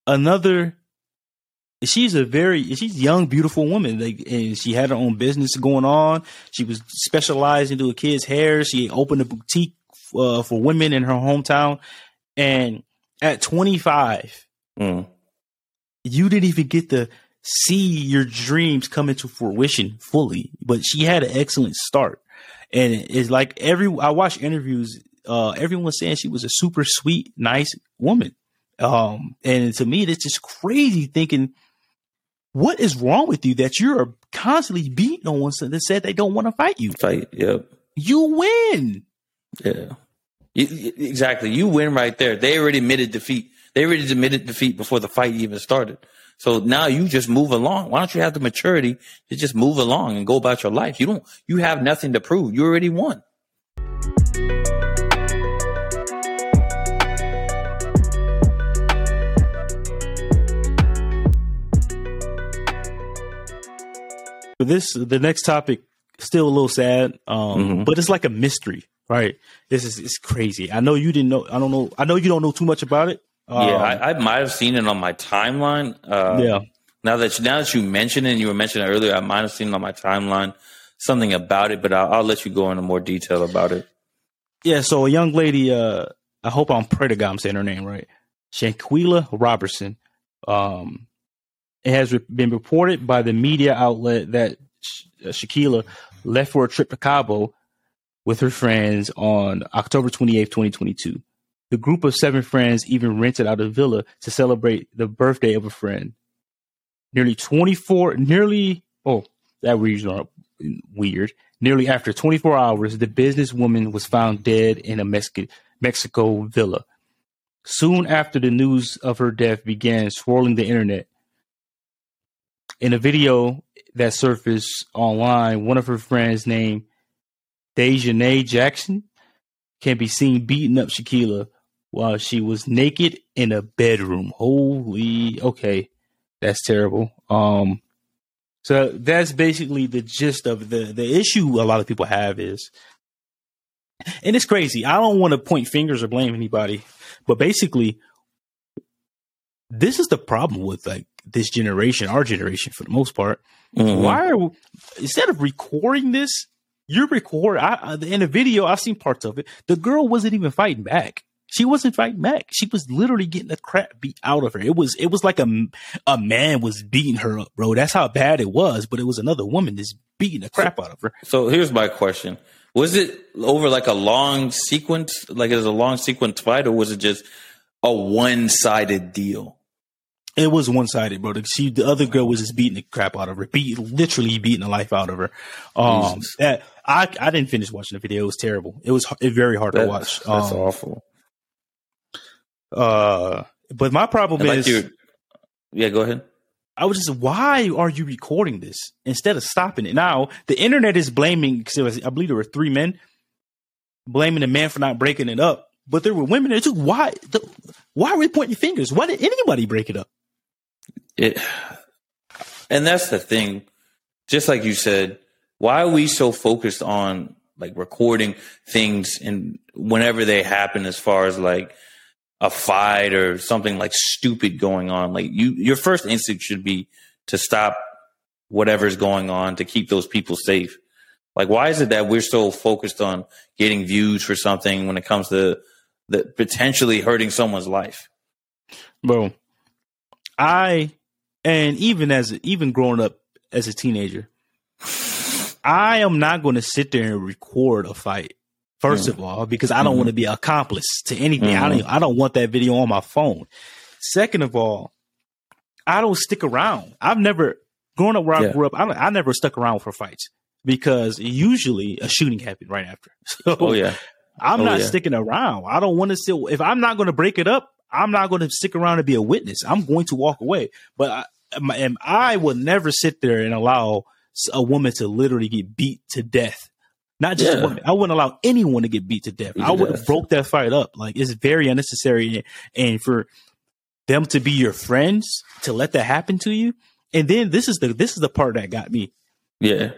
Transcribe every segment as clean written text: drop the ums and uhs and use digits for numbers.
another. She's she's a young, beautiful woman. Like, and she had her own business going on. She was specialized into a kid's hair. She opened a boutique for women in her hometown. And at 25, you didn't even get to see your dreams come into fruition fully. But she had an excellent start. And it's like I watched interviews. Everyone's saying she was a super sweet, nice woman. And to me, it's just crazy thinking, what is wrong with you that you're constantly beating on one that said they don't want to fight you? Yep. You win. Yeah. Exactly. You win right there. They already admitted defeat. They already admitted defeat before the fight even started. So now you just move along. Why don't you have the maturity to just move along and go about your life? You have nothing to prove. You already won. The next topic, still a little sad, but it's like a mystery, right? It's crazy. I know you didn't know. I don't know. I know you don't know too much about it. I might have seen it on my timeline. Now that you mentioned it, and you were mentioning it earlier, I might have seen it on my timeline, something about it, but I'll let you go into more detail about it. Yeah. So a young lady, I hope I'm saying her name right, Shanquella Robertson. It has been reported by the media outlet that Shaquilla left for a trip to Cabo with her friends on October 28th, 2022. The group of 7 friends even rented out a villa to celebrate the birthday of a friend. Nearly after 24 hours, the businesswoman was found dead in a Mexico villa. Soon after the news of her death began swirling the internet, in a video that surfaced online, one of her friends named Dejanay Jackson can be seen beating up Shaquilla while she was naked in a bedroom. Okay, that's terrible. So that's basically the gist of the issue a lot of people have is, and it's crazy. I don't want to point fingers or blame anybody, but basically, this is the problem with like this generation, our generation for the most part. Instead of recording this, you record. In the video, I've seen parts of it. The girl wasn't even fighting back. She wasn't fighting back. She was literally getting the crap beat out of her. It was like a man was beating her up, bro. That's how bad it was. But it was another woman that's beating the crap out of her. So here's my question: was it over like a long sequence, like it was a long sequence fight, or was it just a one-sided deal? It was one-sided, bro. The other girl was just beating the crap out of her, literally beating the life out of her. I didn't finish watching the video. It was terrible. It was very hard to watch. That's awful. But my problem is, go ahead. I was just, why are you recording this instead of stopping it? Now the internet is blaming, because I believe there were 3 men blaming the man for not breaking it up, but there were women there too. Why are we pointing fingers? Why did anybody break it up? And that's the thing. Just like you said, why are we so focused on like recording things and whenever they happen, as far as like a fight or something like stupid going on? Like your first instinct should be to stop whatever's going on, to keep those people safe. Like, why is it that we're so focused on getting views for something when it comes to potentially hurting someone's life? Bro, even growing up as a teenager, I am not going to sit there and record a fight. First of all, because I don't want to be an accomplice to anything. I don't want that video on my phone. Second of all, I don't stick around. Growing up where I grew up, I never stuck around for fights because usually a shooting happened right after. So I'm not sticking around. I don't want to still, if I'm not going to break it up, I'm not going to stick around and be a witness. I'm going to walk away. But I would never sit there and allow a woman to literally get beat to death. Not just a woman. I wouldn't allow anyone to get beat to death. I would have broke that fight up. Like, it's very unnecessary. And for them to be your friends, to let that happen to you. And then this is the part that got me. Yeah.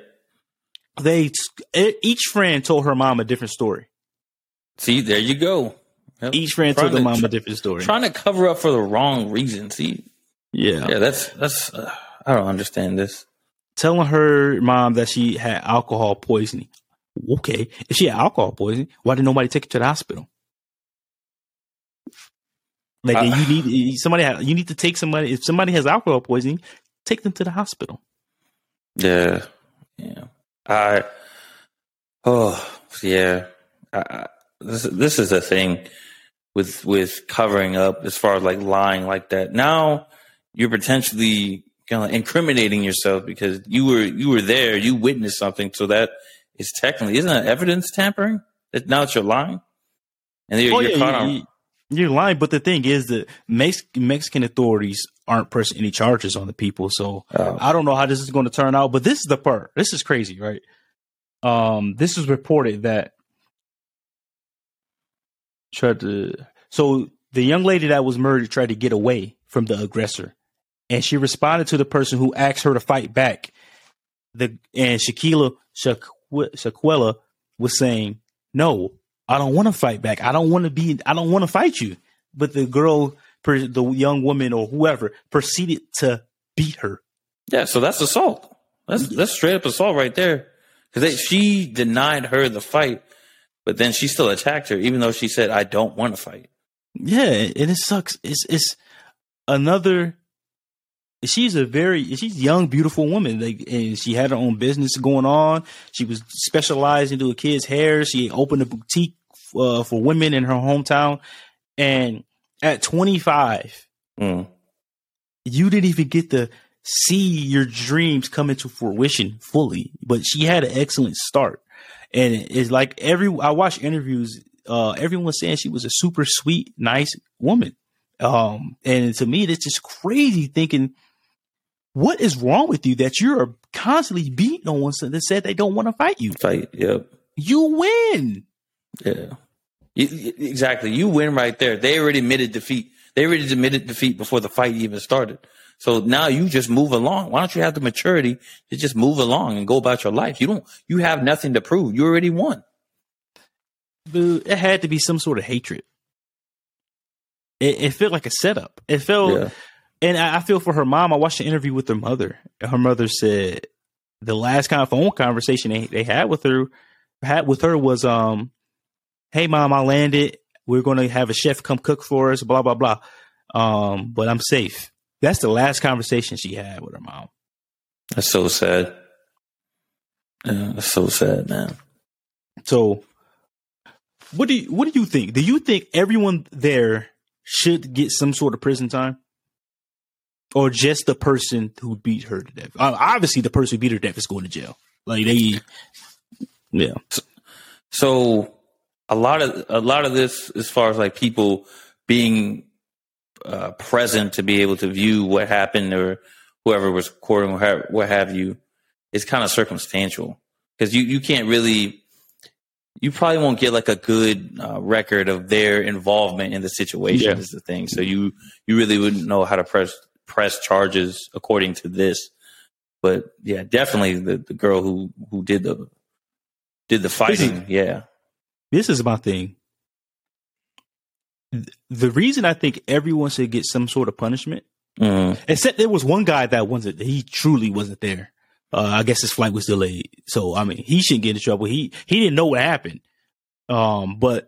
Each friend told her mom a different story. See, there you go. Yep. Each friend told the mom a different story. Trying to cover up for the wrong reasons. Yeah, that's. I don't understand this. Telling her mom that she had alcohol poisoning. Okay, if she had alcohol poisoning, why did nobody take her to the hospital? Like you need to take somebody. If somebody has alcohol poisoning, take them to the hospital. Yeah. This is a thing with covering up as far as like lying like that. Now you're potentially kind of incriminating yourself because you were there, you witnessed something, so that is technically, isn't that evidence tampering? Now that you're lying, and you're caught on. You're lying, but the thing is that Mexican authorities aren't pressing any charges on the people, so I don't know how this is going to turn out. But this is the part. This is crazy, right? This is reported that so the young lady that was murdered tried to get away from the aggressor, and she responded to the person who asked her to fight back. And Shaquella was saying, "No, I don't want to fight back. I don't want to fight you." But the girl, the young woman or whoever, proceeded to beat her. Yeah, so that's assault. That's straight up assault right there. Because she denied her the fight, but then she still attacked her, even though she said, "I don't want to fight." Yeah, and it sucks. It's another. She's a young, beautiful woman. And she had her own business going on. She was specialized into a kid's hair. She opened a boutique for women in her hometown. And at 25, you didn't even get to see your dreams come into fruition fully. But she had an excellent start. And it's like I watched interviews. Everyone was saying she was a super sweet, nice woman. And to me, it's just crazy thinking, what is wrong with you that you're constantly beating on someone that said they don't want to fight you? Yep. You win. Yeah. Exactly. You win right there. They already admitted defeat. They already admitted defeat before the fight even started. So now you just move along. Why don't you have the maturity to just move along and go about your life? You have nothing to prove. You already won. Dude, it had to be some sort of hatred. It felt like a setup. It felt... Yeah. And I feel for her mom. I watched an interview with her mother. Her mother said the last kind of phone conversation they had with her was, "Hey, mom, I landed. We're going to have a chef come cook for us, blah, blah, blah. But I'm safe." That's the last conversation she had with her mom. That's so sad. Yeah, that's so sad, man. So what do you think? Do you think everyone there should get some sort of prison time? Or just the person who beat her to death? Obviously, the person who beat her to death is going to jail. Yeah. So a lot of this, as far as like people being present to be able to view what happened or whoever was recording, what have you, is kind of circumstantial because you can't really. You probably won't get like a good record of their involvement in the situation. Yeah. Is the thing. So you really wouldn't know how to press charges according to this, but yeah, definitely the girl who did the fighting. This is my thing. The reason I think everyone should get some sort of punishment, except there was one guy that he truly wasn't there. I guess his flight was delayed, so I mean he shouldn't get in trouble. He didn't know what happened. But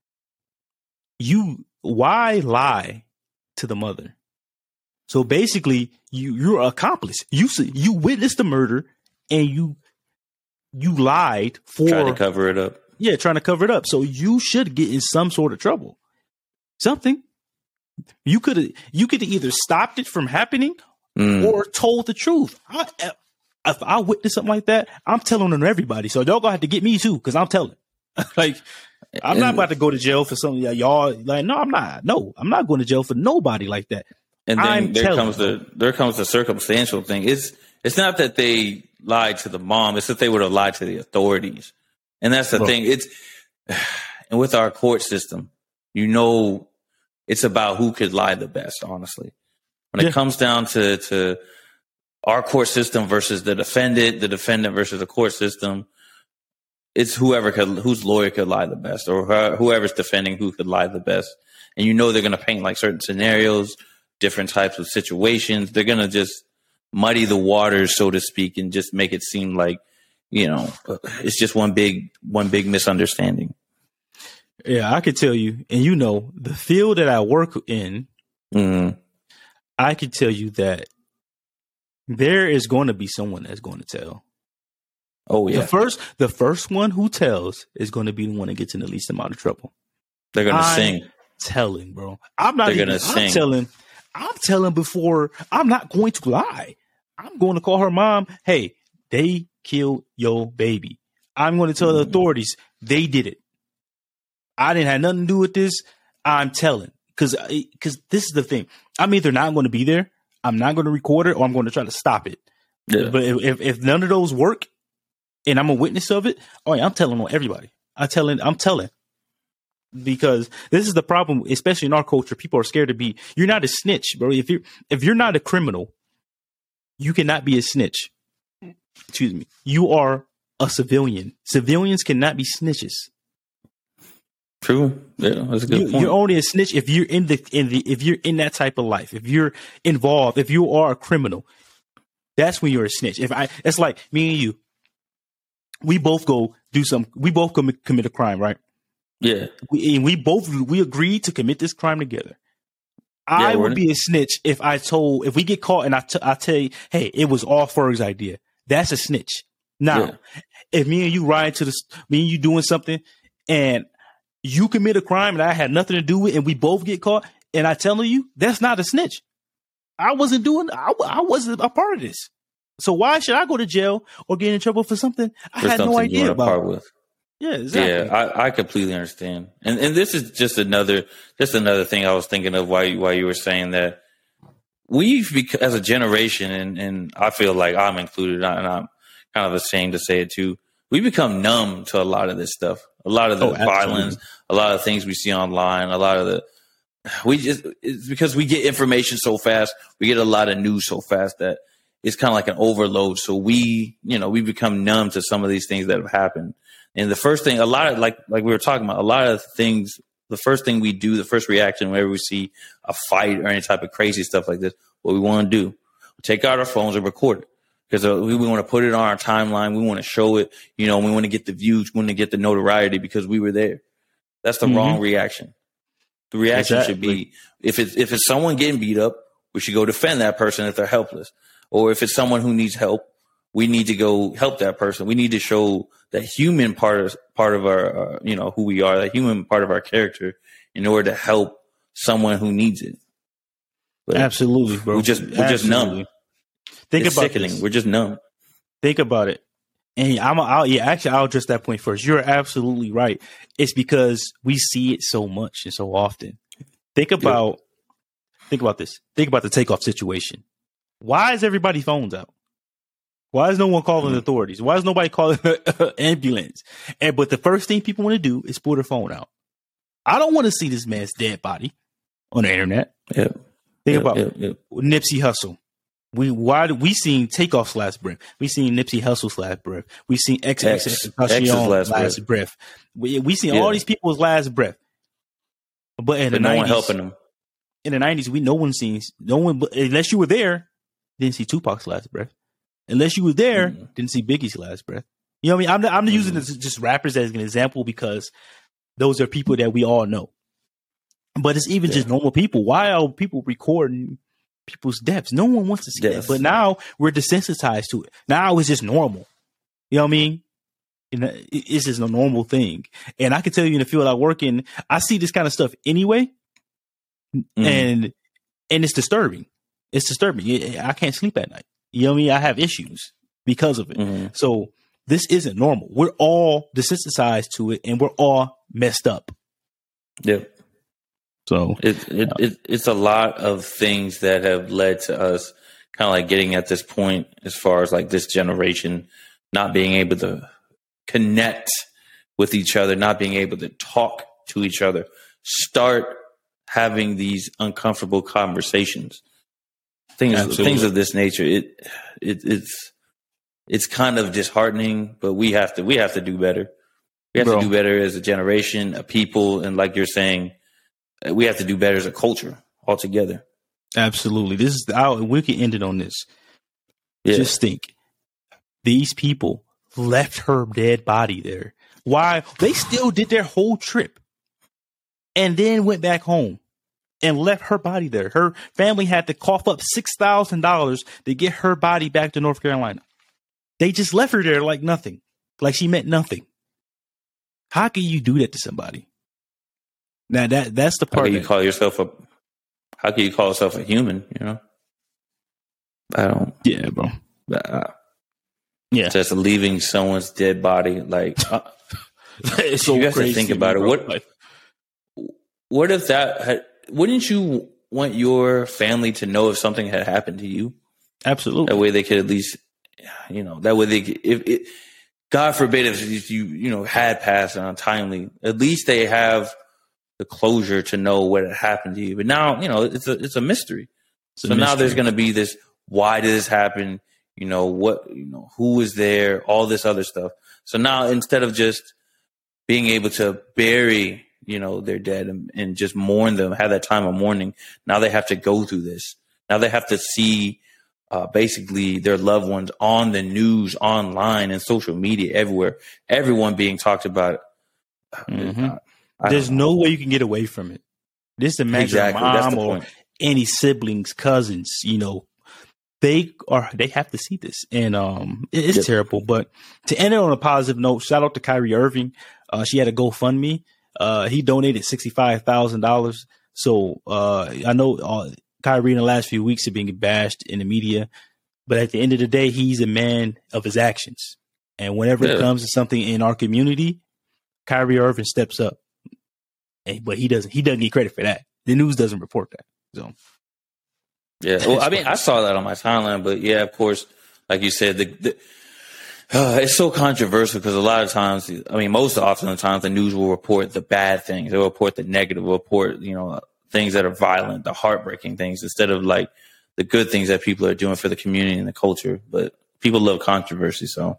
why lie to the mother? So basically, you're an accomplice. You witnessed the murder, and you lied for trying to cover it up. Yeah, trying to cover it up. So you should get in some sort of trouble. Something. You could either stopped it from happening or told the truth. If I witness something like that, I'm telling on everybody. So y'all gonna have to get me too, because I'm telling. I'm not about to go to jail for something that y'all like. No, I'm not. No, I'm not going to jail for nobody like that. And then there comes the circumstantial thing. It's not that they lied to the mom. It's that they would have lied to the authorities. And that's the thing. And with our court system, it's about who could lie the best, honestly. When it comes down to our court system versus the defendant versus the court system, it's whose lawyer could lie the best, or whoever's defending who could lie the best. And they're going to paint like certain scenarios, different types of situations. They're going to just muddy the waters, so to speak, and just make it seem like, it's just one big misunderstanding. Yeah, I could tell you, and the field that I work in, I could tell you that there is going to be someone that's going to tell. Oh yeah. The first one who tells is going to be the one that gets in the least amount of trouble. They're going to sing. Telling, bro. I'm telling before. I'm not going to lie. I'm going to call her mom. Hey, they killed your baby. I'm going to tell the authorities they did it. I didn't have nothing to do with this. I'm telling, because this is the thing. I'm either not going to be there, I'm not going to record it, or I'm going to try to stop it. Yeah. But if none of those work, and I'm a witness of it, oh yeah, I'm telling on everybody. I'm telling. Because this is the problem, especially in our culture. People are scared to be. You're not a snitch, bro. If you're not a criminal, you cannot be a snitch. Excuse me. You are a civilian. Civilians cannot be snitches. True. Yeah, that's a good point. You're only a snitch if you're if you're in that type of life. If you're involved, if you are a criminal, that's when you're a snitch. It's like me and you. We both go do we both commit a crime, right? Yeah. We agreed to commit this crime together. I would be a snitch if we get caught and I tell you, hey, it was all Ferg's idea. That's a snitch. Now, if me and you ride to me and you doing something and you commit a crime and I had nothing to do with it and we both get caught and I telling you, that's not a snitch. I wasn't a part of this. So why should I go to jail or get in trouble for something I had no idea about? Yeah, exactly. Yeah, I completely understand. And this is just another thing I was thinking of while you were saying that as a generation, and I feel like I'm included, and I'm kind of ashamed to say it too, we become numb to a lot of this stuff, a lot of the violence, a lot of things we see online, it's because we get information so fast, we get a lot of news so fast that it's kind of like an overload. So we become numb to some of these things that have happened. And the first thing, a lot of like we were talking about, a lot of things, the first thing we do, the first reaction whenever we see a fight or any type of crazy stuff like this, what we want to do, we take out our phones and record it because we want to put it on our timeline. We want to show it, we want to get the views, we want to get the notoriety because we were there. That's the wrong reaction. The reaction should be, if it's someone getting beat up, we should go defend that person if they're helpless. Or if it's someone who needs help, we need to go help that person. We need to show the human part of our, who we are, the human part of our character in order to help someone who needs it. But absolutely, bro. We're just numb. It's sickening. This. We're just numb. Think about it. And I'll address that point first. You're absolutely right. It's because we see it so much and so often. Think about this. Think about the takeoff situation. Why is everybody's phones out? Why is no one calling the authorities? Why is nobody calling the ambulance? But the first thing people want to do is pull their phone out. I don't want to see this man's dead body on the internet. Yeah. Think about Nipsey Hussle. We seen Takeoff's last breath. We seen Nipsey Hussle's last breath. We seen XXX's last breath. We seen all these people's last breath. But in the 90s, no one helping them. In the 90s, unless you were there, didn't see Tupac's last breath. Unless you were there, didn't see Biggie's last breath. You know what I mean? I'm using this just rappers as an example because those are people that we all know. But it's even just normal people. Why are people recording people's deaths? No one wants to see that. But now we're desensitized to it. Now it's just normal. You know what I mean? It's just a normal thing. And I can tell you in the field I work in, I see this kind of stuff anyway. And it's disturbing. It's disturbing. I can't sleep at night. You know what I mean? I have issues because of it. So this isn't normal. We're all desensitized to it and we're all messed up. Yeah. So it's a lot of things that have led to us kind of like getting at this point as far as like this generation not being able to connect with each other, not being able to talk to each other, start having these uncomfortable conversations. Things of this nature. It's kind of disheartening, but we have to do better. We have to do better as a generation, a people, and like you're saying, we have to do better as a culture altogether. Absolutely. This is we can end it on this. Yeah. Just think, these people left her dead body there. Why? They still did their whole trip and then went back home and left her body there. Her family had to cough up $6,000 to get her body back to North Carolina. They just left her there like nothing, like she meant nothing. How can you do that to somebody? Now that's the part. How can you call yourself a human? You know, I don't. Yeah, bro. Yeah, just leaving someone's dead body, like it's so you have crazy to think about it. What if that? Wouldn't you want your family to know if something had happened to you? Absolutely. That way they could at least, that way if God forbid if you had passed untimely, at least they have the closure to know what had happened to you. But now, it's a mystery. Now there's going to be this, why did this happen? Who was there? All this other stuff. So now instead of just being able to bury, their dead and just mourn them, have that time of mourning, now they have to go through this. Now they have to see basically their loved ones on the news, online, and social media, everywhere. Everyone being talked about. Mm-hmm. There's no way you can get away from it. Just imagine mom or any siblings, cousins, they have to see this, and it's terrible. But to end it on a positive note, shout out to Kyrie Irving. She had a GoFundMe. He donated $65,000. So I know Kyrie in the last few weeks have been bashed in the media, but at the end of the day, he's a man of his actions. And whenever it comes to something in our community, Kyrie Irving steps up. But he doesn't get credit for that. The news doesn't report that. So. Yeah, well, I mean, I saw that on my timeline, but yeah, of course, like you said, it's so controversial because a lot of times, most often the times, the news will report the bad things. They'll report the negative, report, things that are violent, the heartbreaking things, instead of like the good things that people are doing for the community and the culture. But people love controversy, so.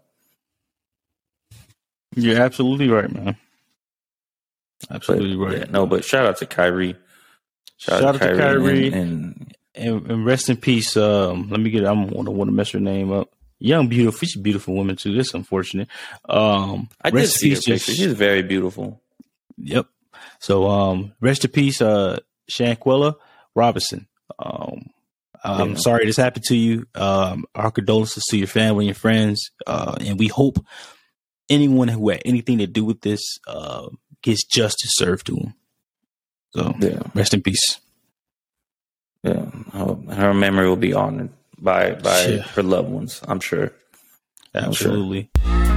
You're absolutely right, man. Absolutely right. Yeah, no, but shout out to Kyrie. Shout out to Kyrie. And rest in peace. I want to mess her name up. Young, beautiful. She's a beautiful woman too. That's unfortunate. I did see her picture. She's very beautiful. Yep. So, rest in peace, Shanquella Robinson. I'm sorry this happened to you. Our condolences to your family and friends. And we hope anyone who had anything to do with this gets justice served to them. So, rest in peace. Yeah, her memory will be honored by her loved ones, I'm sure. Absolutely.